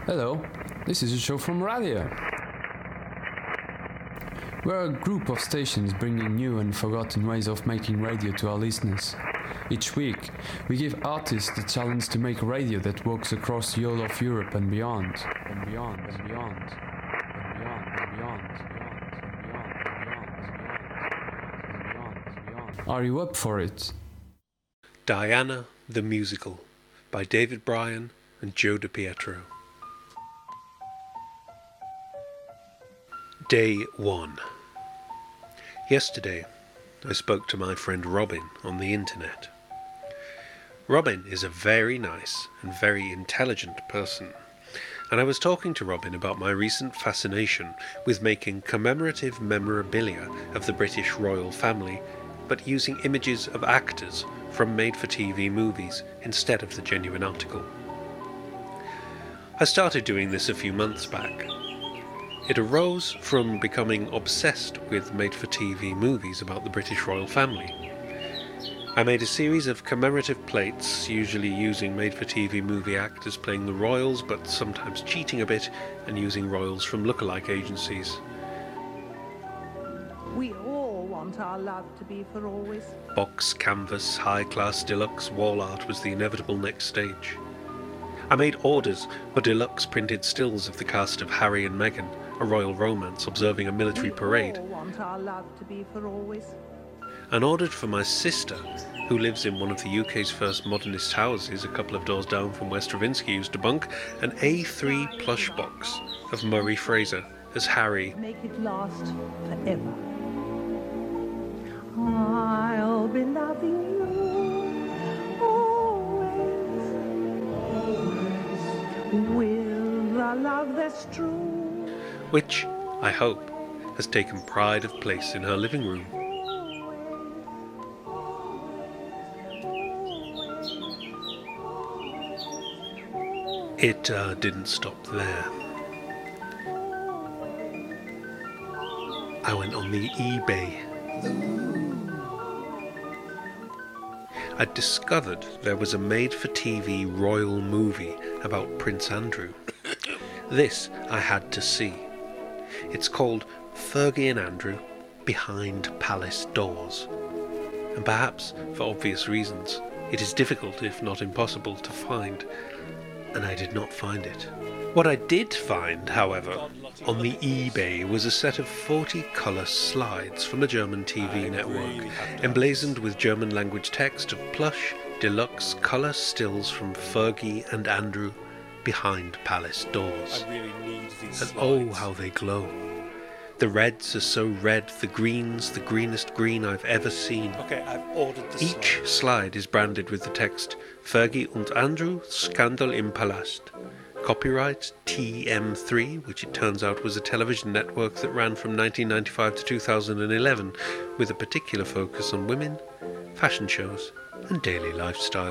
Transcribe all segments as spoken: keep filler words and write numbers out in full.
Hello, this is a show from radio. We're a group of stations bringing new and forgotten ways of making radio to our listeners. Each week, we give artists the challenge to make radio that works across the whole of Europe and beyond, and beyond, and beyond, and beyond, and beyond, and beyond, and beyond, and beyond. Are you up for it? Diana the Musical by David Bryan and Joe DiPietro. Day one. Yesterday, I spoke to my friend Robin on the internet. Robin is a very nice and very intelligent person, and I was talking to Robin about my recent fascination with making commemorative memorabilia of the British royal family, but using images of actors from made-for-T V movies instead of the genuine article. I started doing this a few months back. It arose from becoming obsessed with made-for-T V movies about the British royal family. I made a series of commemorative plates, usually using made-for-T V movie actors playing the royals, but sometimes cheating a bit and using royals from lookalike agencies. We all want our love to be for always. Box, canvas, high-class deluxe wall art was the inevitable next stage. I made orders for deluxe printed stills of the cast of Harry and Meghan, a royal romance observing a military parade, We all want our love to be for always. and ordered for my sister, who lives in one of the U K's first modernist houses a couple of doors down from where Stravinsky used to bunk, an A three plush box of Murray Fraser as Harry. Make it last forever. I'll be loving you always, with a love that's true. Which, I hope, has taken pride of place in her living room. It uh, didn't stop there. I went on the eBay. I'd discovered there was a made-for-T V royal movie about Prince Andrew. This I had to see. It's called Fergie and Andrew Behind Palace Doors. And perhaps, for obvious reasons, it is difficult, if not impossible, to find. And I did not find it. What I did find, however, on the eBay was a set of forty colour slides from a German T V network, emblazoned with German language text of plush, deluxe colour stills from Fergie and Andrew behind palace doors. I really need these And slides. oh, how they glow. The reds are so red, the greens the greenest green I've ever seen. Okay, I've ordered the Each slides. slide is branded with the text Fergie und Andrew, Skandal im Palast. Copyright T M three, which it turns out was a television network that ran from nineteen ninety-five to two thousand eleven, with a particular focus on women, fashion shows, and daily lifestyle.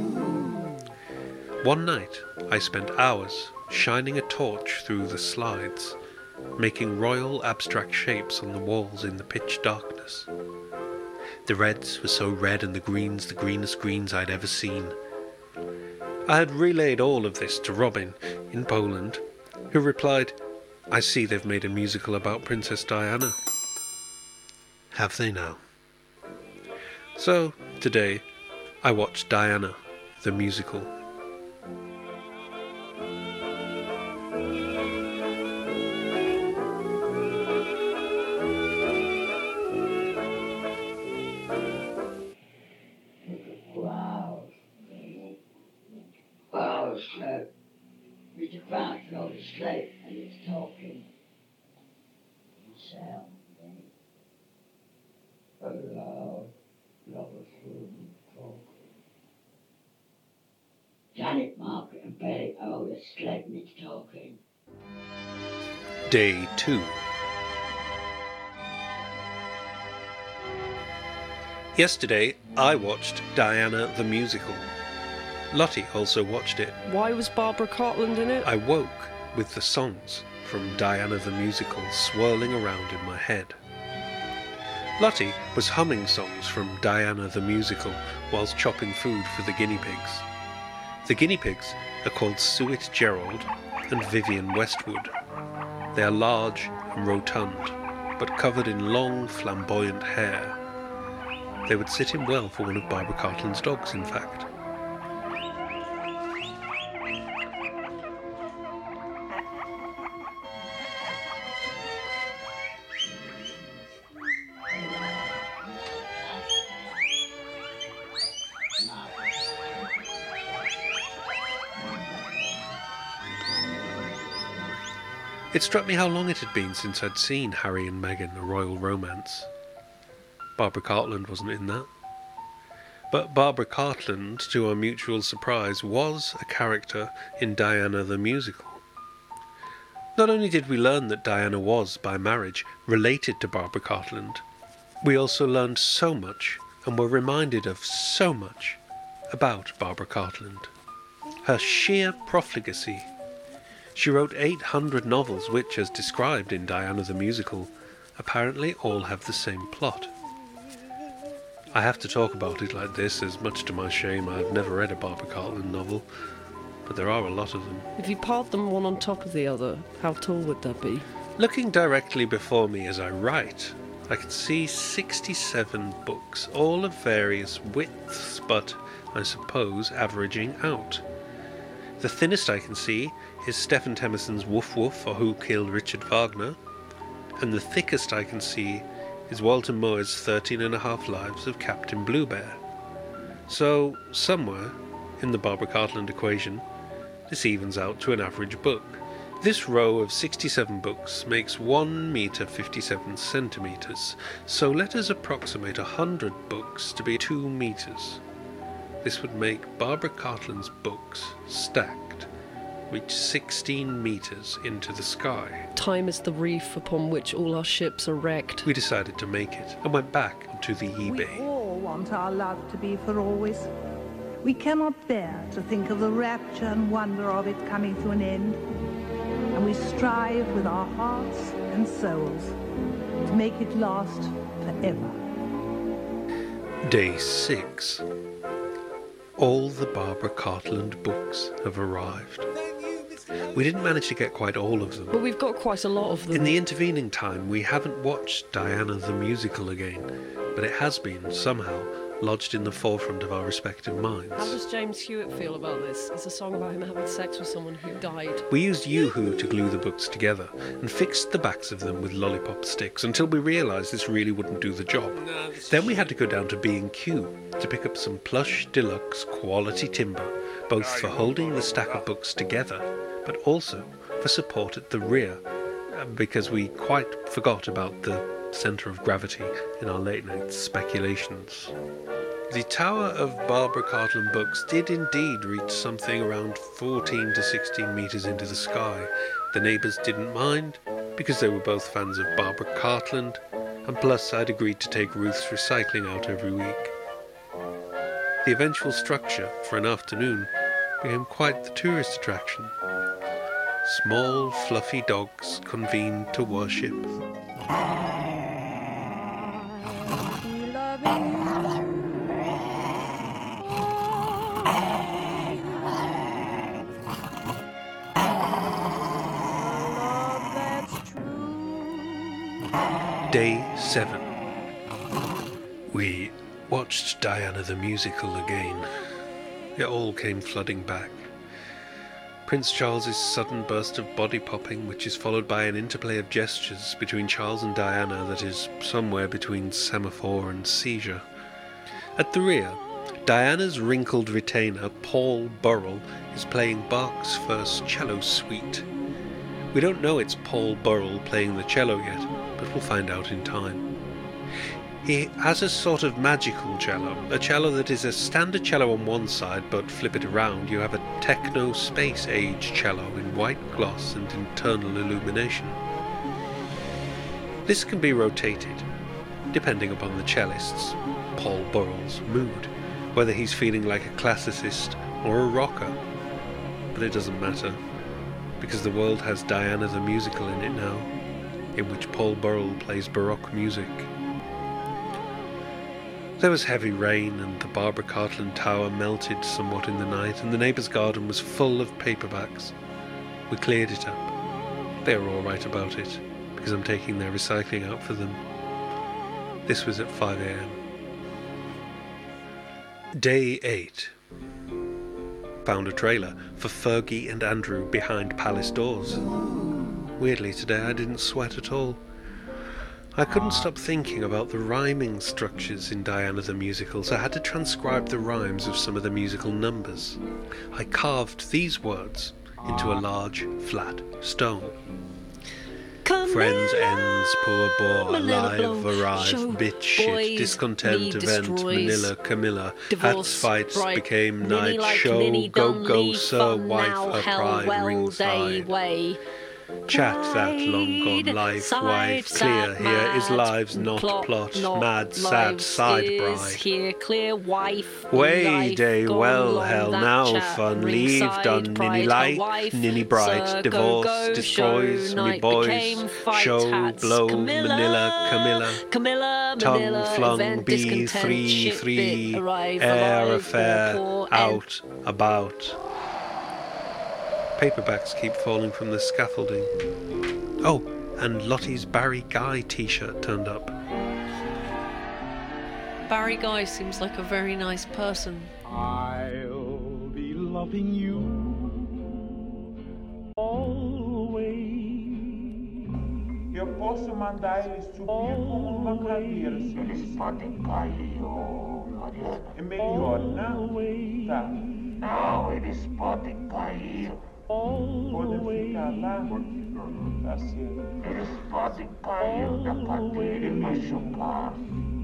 One night, I spent hours shining a torch through the slides, making royal abstract shapes on the walls in the pitch darkness. The reds were so red and the greens the greenest greens I'd ever seen. I had relayed all of this to Robin in Poland, who replied, "I see they've made a musical about Princess Diana." Have they now? So, today, I watched Diana, the musical. Wow. Wow, slow. Mister Frank's not asleep and he's talking. Sound. Hello. Lovers room talking. Janet, Margaret and Betty are all asleep and he's talking. Day two. Yesterday, I watched Diana the Musical. Lottie also watched it. Why was Barbara Cartland in it? I woke with the songs from Diana the Musical swirling around in my head. Lottie was humming songs from Diana the Musical whilst chopping food for the guinea pigs. The guinea pigs are called Suet Gerald and Vivian Westwood. They are large and rotund, but covered in long, flamboyant hair. They would sit in well for one of Barbara Cartland's dogs, in fact. It struck me how long it had been since I'd seen Harry and Meghan, A Royal Romance. Barbara Cartland wasn't in that. But Barbara Cartland, to our mutual surprise, was a character in Diana the Musical. Not only did we learn that Diana was, by marriage, related to Barbara Cartland, we also learned so much and were reminded of so much about Barbara Cartland. Her sheer profligacy. She wrote eight hundred novels which, as described in Diana the Musical, apparently all have the same plot. I have to talk about it like this, as much to my shame I've never read a Barbara Cartland novel, but there are a lot of them. If you piled them one on top of the other, how tall would that be? Looking directly before me as I write, I can see sixty-seven books, all of various widths, but, I suppose, averaging out. The thinnest I can see is Stephen Tennyson's Woof Woof, or Who Killed Richard Wagner, and the thickest I can see is Walter Moore's Thirteen and a Half Lives of Captain Bluebear. So, somewhere, in the Barbara Cartland equation, this evens out to an average book. This row of sixty-seven books makes one metre fifty-seven centimetres, so let us approximate a hundred books to be two metres. This would make Barbara Cartland's books, stacked, reach sixteen metres into the sky. Time is the reef upon which all our ships are wrecked. We decided to make it, and went back onto the eBay. We all want our love to be for always. We cannot bear to think of the rapture and wonder of it coming to an end. And we strive with our hearts and souls to make it last forever. Day six. All the Barbara Cartland books have arrived. We didn't manage to get quite all of them. But we've got quite a lot of them. In the intervening time, we haven't watched Diana the Musical again, but it has been, somehow, lodged in the forefront of our respective minds. How does James Hewitt feel about this? It's a song about him having sex with someone who died. We used Yoo-Hoo to glue the books together and fixed the backs of them with lollipop sticks until we realised this really wouldn't do the job. Then we had to go down to B and Q to pick up some plush deluxe quality timber, both for holding the stack of books together, but also for support at the rear, because we quite forgot about the centre of gravity in our late night speculations. The tower of Barbara Cartland books did indeed reach something around fourteen to sixteen metres into the sky. The neighbours didn't mind, because they were both fans of Barbara Cartland, and plus I'd agreed to take Ruth's recycling out every week. The eventual structure, for an afternoon, became quite the tourist attraction. Small, fluffy dogs convened to worship. Day seven. We watched Diana the Musical again. It all came flooding back. Prince Charles's sudden burst of body popping, which is followed by an interplay of gestures between Charles and Diana that is somewhere between semaphore and seizure. At the rear, Diana's wrinkled retainer, Paul Burrell, is playing Bach's first cello suite. We don't know it's Paul Burrell playing the cello yet, but we'll find out in time. He has a sort of magical cello, a cello that is a standard cello on one side, but flip it around, you have a techno space age cello in white gloss and internal illumination. This can be rotated, depending upon the cellist's, Paul Burrell's, mood, whether he's feeling like a classicist or a rocker. But it doesn't matter, because the world has Diana the Musical in it now, in which Paul Burrell plays Baroque music. There was heavy rain, and the Barbara Cartland Tower melted somewhat in the night, and the neighbour's garden was full of paperbacks. We cleared it up. They were all right about it, because I'm taking their recycling out for them. This was at five a m Day eight. Found a trailer for Fergie and Andrew behind palace doors. Weirdly today I didn't sweat at all. I couldn't stop thinking about the rhyming structures in Diana the Musical, so I had to transcribe the rhymes of some of the musical numbers. I carved these words into a large, flat stone. Camilla, Friends, ends, poor, bore, Manila, alive, blow, arrive, show, bitch, shit, boys, discontent, me, event, destroys, Manila, Camilla, divorce, hats, fights, right, became ninny night, like show, ninny, go, done, go, leave, sir, fun wife, now, her hell, pride, well, day, ringside. way. Chat that long gone Glide, life, side, wife, sad, clear, here is mad, lives, not plot, plot, not mad, sad, lives side is bride. Here, clear, wife, Way life, day, gone well, long, hell, that now, chat, fun, leave, ringside, done, pride, ninny her light, wife, ninny bride, sir, divorce, go, go, destroys, show, me night boys, became, fight, show, hats, blow, Camilla, Manila, Camilla, Camilla, tongue, Manila, flung, event, be, discontent, three, shit, three, bit, arrive, air, alive, affair, poor, poor, end. out, about. Paperbacks keep falling from the scaffolding. Oh, and Lottie's Barry Guy t-shirt turned up. Barry Guy seems like a very nice person. I'll be loving you always. Eu posso mandar ele subir com uma cadeira. Eles podem cair, ô Mariana. É melhor, não? Tá. Não, eles podem cair. Podem ficar lá. Tá certo. Eles podem cair da cadeira e machucar.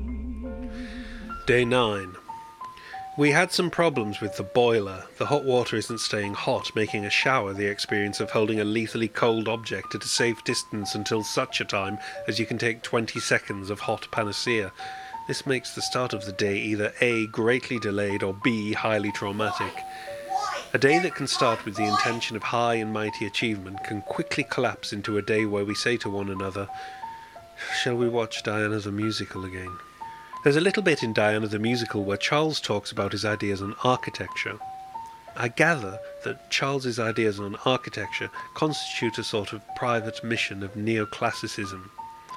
Day nine. We had some problems with the boiler. The hot water isn't staying hot, making a shower the experience of holding a lethally cold object at a safe distance until such a time as you can take twenty seconds of hot panacea. This makes the start of the day either A, greatly delayed, or B, highly traumatic. A day that can start with the intention of high and mighty achievement can quickly collapse into a day where we say to one another, "Shall we watch Diana the Musical again?" There's a little bit in Diana the Musical where Charles talks about his ideas on architecture. I gather that Charles's ideas on architecture constitute a sort of private mission of neoclassicism.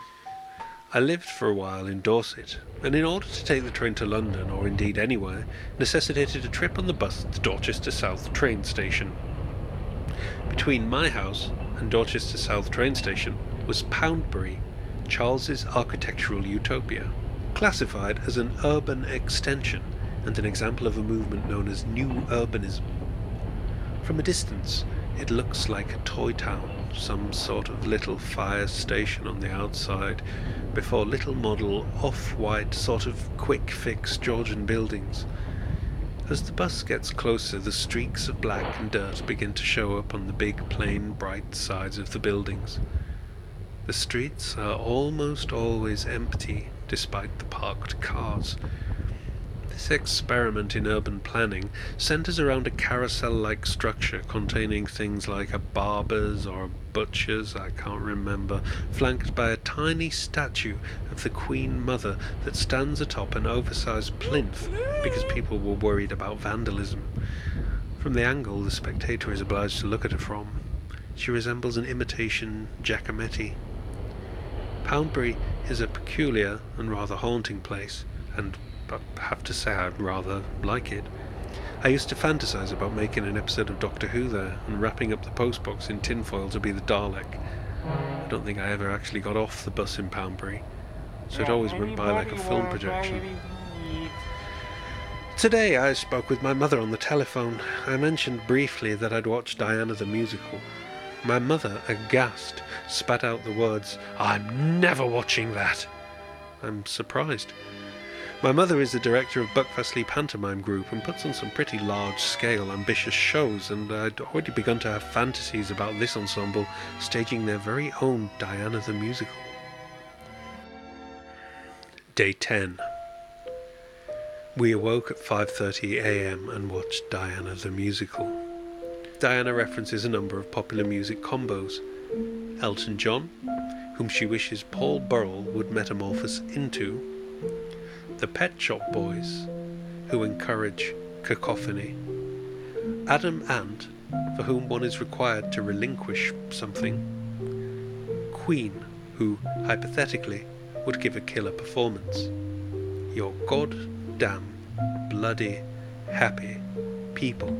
I lived for a while in Dorset, and in order to take the train to London, or indeed anywhere, necessitated a trip on the bus to Dorchester South train station. Between my house and Dorchester South train station was Poundbury, Charles's architectural utopia, classified as an urban extension and an example of a movement known as New Urbanism. From a distance, it looks like a toy town, some sort of little fire station on the outside, before little model, off-white, sort of quick-fix Georgian buildings. As the bus gets closer, the streaks of black and dirt begin to show up on the big, plain, bright sides of the buildings. The streets are almost always empty, despite the parked cars. This experiment in urban planning centres around a carousel-like structure containing things like a barber's or a butcher's, I can't remember, flanked by a tiny statue of the Queen Mother that stands atop an oversized plinth because people were worried about vandalism. From the angle the spectator is obliged to look at her from, she resembles an imitation Giacometti. Poundbury is a peculiar and rather haunting place, and I have to say I rather like it. I used to fantasize about making an episode of Doctor Who there and wrapping up the postbox in tinfoil to be the Dalek. I don't think I ever actually got off the bus in Poundbury, so it always went by like a film projection. Today I spoke with my mother on the telephone. I mentioned briefly that I'd watched Diana the Musical. My mother, aghast, spat out the words, "I'm never watching that." I'm surprised. My mother is the director of Buckfastleigh Pantomime Group and puts on some pretty large-scale, ambitious shows, and I'd already begun to have fantasies about this ensemble staging their very own Diana the Musical. Day ten. We awoke at five thirty a m and watched Diana the Musical. Diana references a number of popular music combos. Elton John, whom she wishes Paul Burrell would metamorphose into, the Pet Shop Boys, who encourage cacophony, Adam Ant, for whom one is required to relinquish something, Queen, who, hypothetically, would give a killer performance. Your goddamn bloody happy people.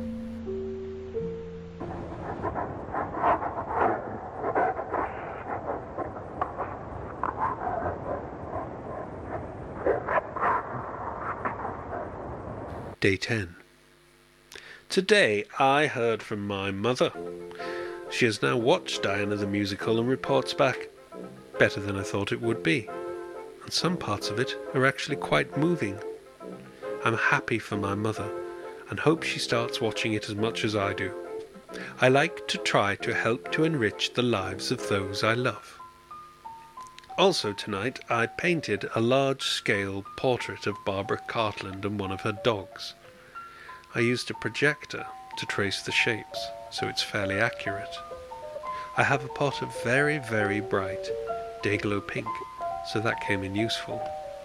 Day ten. Today I heard from my mother. She has now watched Diana the Musical and reports back better than I thought it would be. And some parts of it are actually quite moving. I'm happy for my mother and hope she starts watching it as much as I do. I like to try to help to enrich the lives of those I love. Also tonight I painted a large-scale portrait of Barbara Cartland and one of her dogs. I used a projector to trace the shapes, so it's fairly accurate. I have a pot of very, very bright Day-Glo pink, so that came in useful.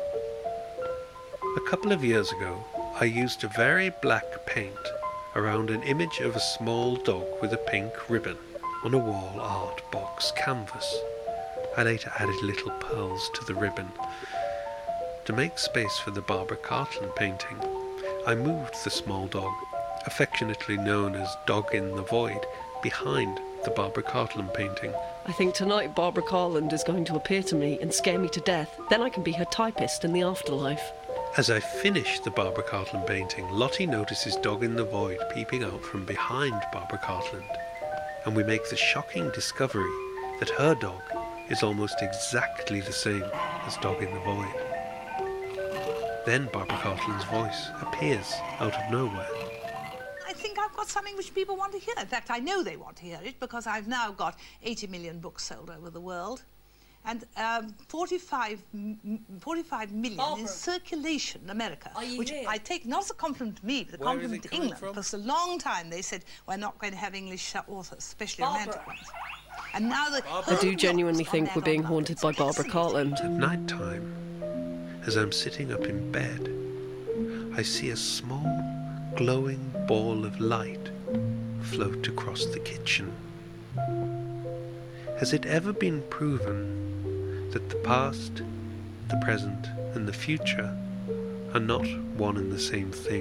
A couple of years ago, I used a very black paint around an image of a small dog with a pink ribbon on a wall art box canvas. I later added little pearls to the ribbon. To make space for the Barbara Cartland painting, I moved the small dog, affectionately known as Dog in the Void, behind the Barbara Cartland painting. I think tonight Barbara Cartland is going to appear to me and scare me to death. Then I can be her typist in the afterlife. As I finish the Barbara Cartland painting, Lottie notices Dog in the Void peeping out from behind Barbara Cartland, and we make the shocking discovery that her dog is almost exactly the same as Dog in the Void. Then Barbara Cartland's voice appears out of nowhere. I think I've got something which people want to hear. In fact, I know they want to hear it because I've now got eighty million books sold over the world and um, forty-five, m- forty-five million Barbara. in circulation in America, Are you which here? I take not as a compliment to me, but a Where compliment is it to coming England, from? because a long time they said we're not going to have English authors, especially Barbara. romantic ones. And now the I do genuinely think we're being haunted by Barbara Cartland. At night time, as I'm sitting up in bed, I see a small, glowing ball of light float across the kitchen. Has it ever been proven that the past, the present, and the future are not one and the same thing?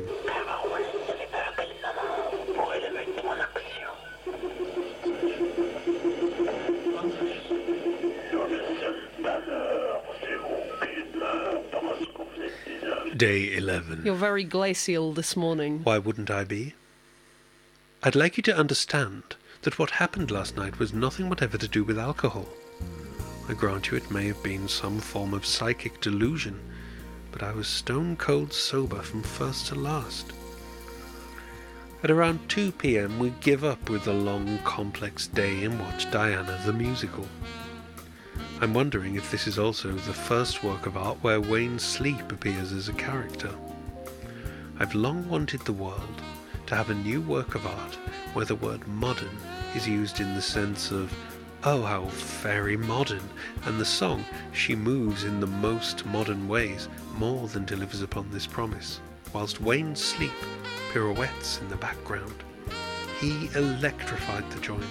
Day eleven. You're very glacial this morning. Why wouldn't I be? I'd like you to understand that what happened last night was nothing whatever to do with alcohol. I grant you it may have been some form of psychic delusion, but I was stone cold sober from first to last. At around two p.m. we give up with the long, complex day and watch Diana the Musical. I'm wondering if this is also the first work of art where Wayne Sleep appears as a character. I've long wanted the world to have a new work of art where the word modern is used in the sense of, oh, how very modern, and the song She Moves in the Most Modern Ways more than delivers upon this promise, whilst Wayne Sleep pirouettes in the background. He electrified the joint.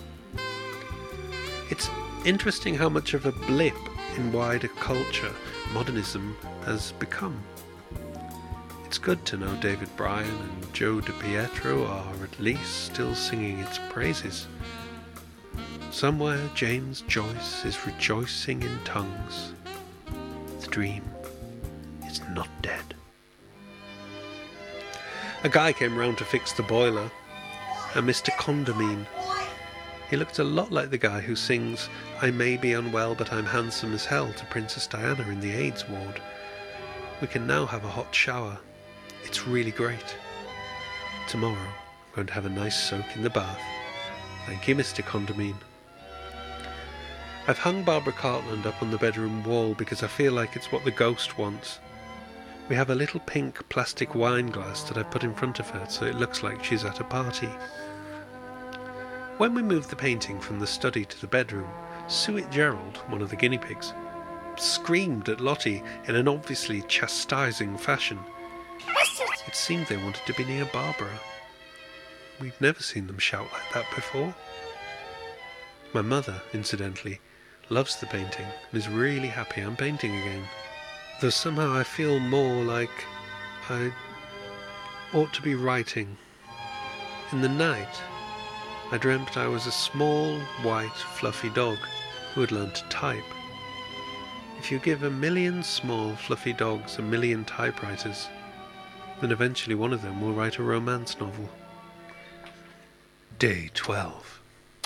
It's interesting how much of a blip in wider culture modernism has become. It's good to know David Bryan and Joe DiPietro are at least still singing its praises. Somewhere James Joyce is rejoicing in tongues. The dream is not dead. A guy came round to fix the boiler, a Mister Condamine. He looked a lot like the guy who sings I May Be Unwell But I'm Handsome as Hell to Princess Diana in the AIDS ward. We can now have a hot shower. It's really great. Tomorrow I'm going to have a nice soak in the bath. Thank you, Mister Condamine. I've hung Barbara Cartland up on the bedroom wall because I feel like it's what the ghost wants. We have a little pink plastic wine glass that I put in front of her so it looks like she's at a party. When we moved the painting from the study to the bedroom, Suet Gerald, one of the guinea pigs, screamed at Lottie in an obviously chastising fashion. It seemed they wanted to be near Barbara. We'd never seen them shout like that before. My mother, incidentally, loves the painting and is really happy I'm painting again. Though somehow I feel more like I ought to be writing. In the night, I dreamt I was a small, white, fluffy dog who had learned to type. If you give a million small, fluffy dogs a million typewriters, then eventually one of them will write a romance novel. Day twelve.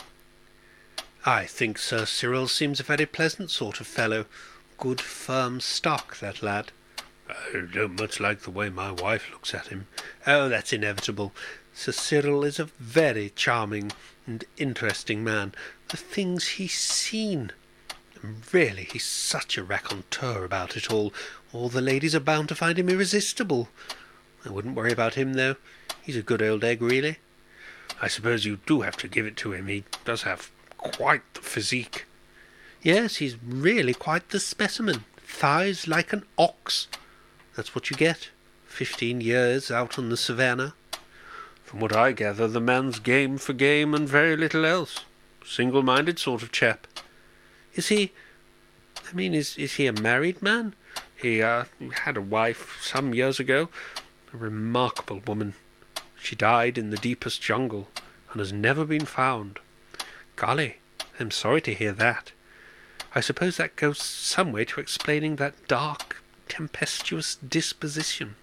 I think Sir Cyril seems a very pleasant sort of fellow. Good firm stock, that lad. I don't much like the way my wife looks at him. Oh, that's inevitable. Sir Cyril is a very charming and interesting man. The things he's seen. And really, he's such a raconteur about it all. All the ladies are bound to find him irresistible. I wouldn't worry about him, though. He's a good old egg, really. I suppose you do have to give it to him. He does have quite the physique. Yes, he's really quite the specimen. Thighs like an ox. That's what you get. Fifteen years out on the savannah. From what I gather, the man's game for game and very little else. Single-minded sort of chap. Is he... I mean, is, is he a married man? He, uh, had a wife some years ago. A remarkable woman. She died in the deepest jungle and has never been found. Golly, I'm sorry to hear that. I suppose that goes some way to explaining that dark, tempestuous disposition.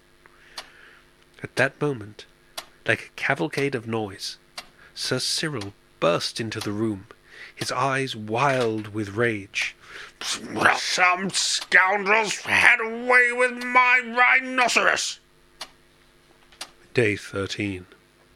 At that moment, like a cavalcade of noise, Sir Cyril burst into the room, his eyes wild with rage. Some scoundrels had a way with my rhinoceros! Day thirteen.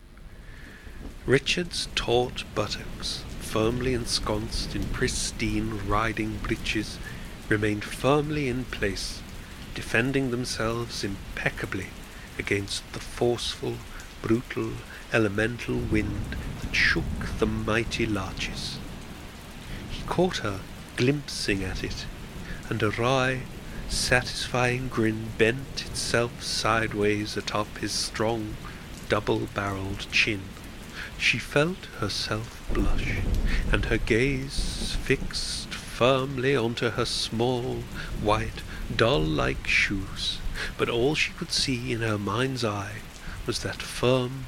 Richard's taut buttocks, firmly ensconced in pristine riding breeches, remained firmly in place, defending themselves impeccably against the forceful, brutal, elemental wind that shook the mighty larches. He caught her glimpsing at it, and a wry, satisfying grin bent itself sideways atop his strong, double-barreled chin. She felt herself blush, and her gaze fixed firmly onto her small, white, doll-like shoes, but all she could see in her mind's eye was that firm,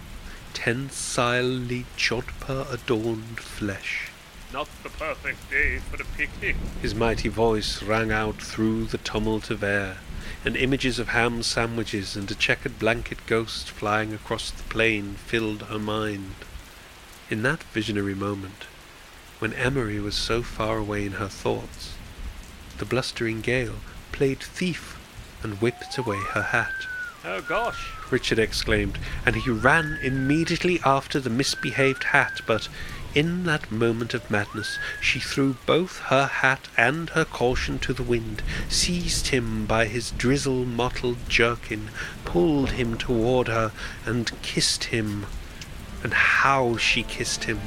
tensilely jodhpur-adorned flesh. Not the perfect day for a picnic. His mighty voice rang out through the tumult of air, and images of ham sandwiches and a checkered blanket ghost flying across the plain filled her mind. In that visionary moment, when Emery was so far away in her thoughts, the blustering gale played thief and whipped away her hat. Oh gosh! Richard exclaimed, and he ran immediately after the misbehaved hat, but in that moment of madness she threw both her hat and her caution to the wind, seized him by his drizzle-mottled jerkin, pulled him toward her, and kissed him. And how she kissed him!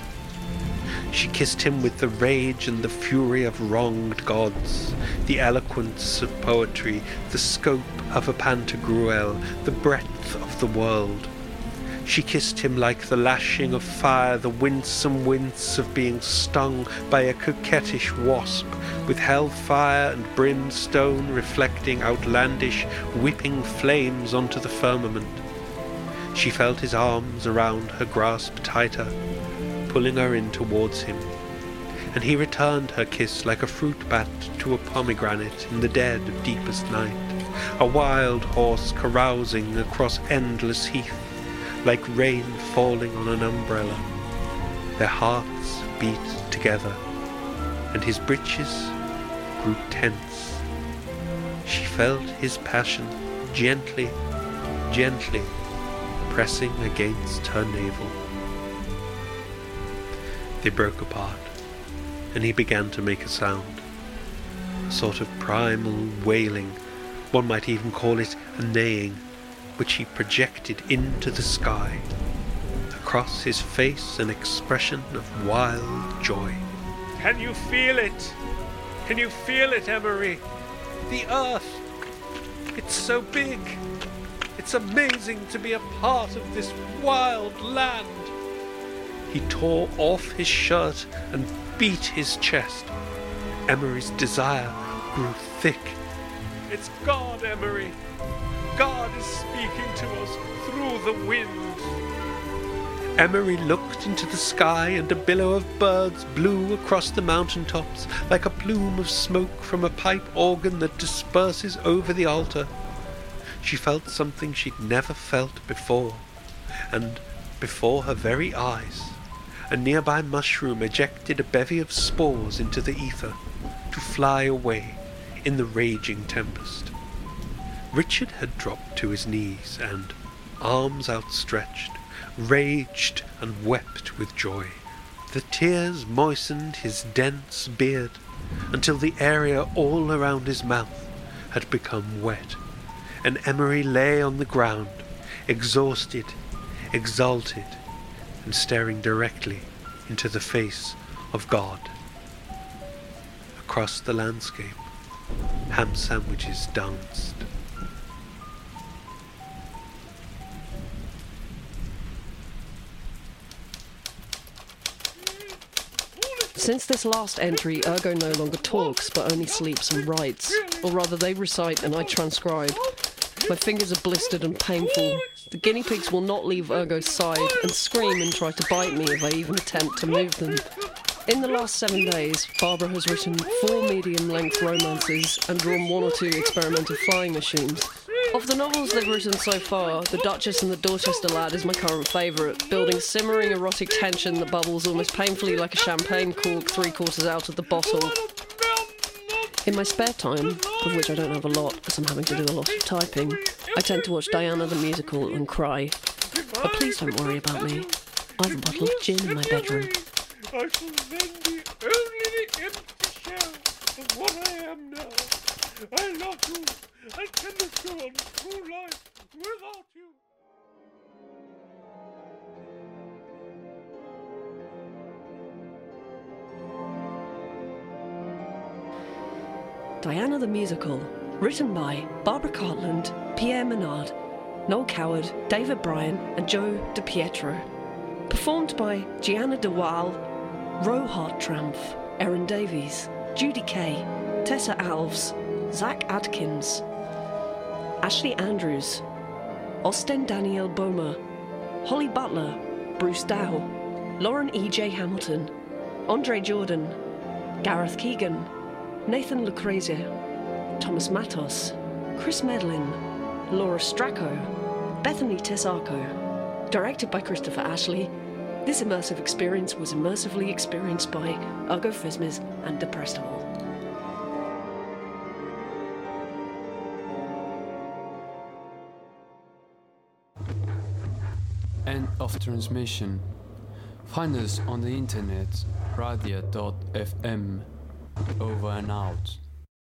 She kissed him with the rage and the fury of wronged gods, the eloquence of poetry, the scope of a Pantagruel, the breadth of the world. She kissed him like the lashing of fire, the winsome wince of being stung by a coquettish wasp, with hell-fire and brimstone reflecting outlandish, whipping flames onto the firmament. She felt his arms around her grasp tighter, pulling her in towards him, and he returned her kiss like a fruit bat to a pomegranate in the dead of deepest night, a wild horse carousing across endless heath, like rain falling on an umbrella. Their hearts beat together, and his breeches grew tense. She felt his passion gently, gently pressing against her navel. They broke apart, and he began to make a sound, a sort of primal wailing, one might even call it a neighing, which he projected into the sky. Across his face an expression of wild joy. Can you feel it? Can you feel it, Emery? The Earth! It's so big! It's amazing to be a part of this wild land! He tore off his shirt and beat his chest. Emery's desire grew thick. It's God, Emery! God is speaking to us through the wind! Emery looked into the sky, and a billow of birds blew across the mountain tops like a plume of smoke from a pipe organ that disperses over the altar. She felt something she'd never felt before, and before her very eyes, a nearby mushroom ejected a bevy of spores into the ether to fly away in the raging tempest. Richard had dropped to his knees and, arms outstretched, raged and wept with joy. The tears moistened his dense beard until the area all around his mouth had become wet, and Emery lay on the ground, exhausted, exalted, and staring directly into the face of God. Across the landscape, ham sandwiches danced. Since this last entry, Ergo no longer talks, but only sleeps and writes. Or rather, they recite and I transcribe. My fingers are blistered and painful. The guinea pigs will not leave Ergo's side and scream and try to bite me if I even attempt to move them. In the last seven days, Barbara has written four medium-length romances and drawn one or two experimental flying machines. Of the novels they've written so far, The Duchess and the Dorchester Lad is my current favourite, building simmering erotic tension that bubbles almost painfully like a champagne cork three quarters out of the bottle. In my spare time, of which I don't have a lot as I'm having to do a lot of typing, I tend to watch Diana the Musical and cry. But please don't worry about me. I have a bottle of gin in my bedroom. I shall then be only the empty shell of what I am now. I love you. I cannot go on through life without you. Diana the Musical, written by Barbara Cartland, Pierre Menard, Noel Coward, David Bryan and Joe DiPietro. Performed by Gianna de Waal, Ro Hartranft, Erin Davies, Judy Kay, Tessa Alves, Zach Adkins, Ashley Andrews, Austin Danielle Bomer, Holly Butler, Bruce Dow, Lauren E. J. Hamilton, Andre Jordan, Gareth Keegan, Nathan Lucrezia, Thomas Matos, Chris Medlin, Laura Stracco, Bethany Tesarco. Directed by Christopher Ashley, this immersive experience was immersively experienced by Ergo Fismes and Deprestival. End of transmission. Find us on the internet, radia dot f m. Over and out.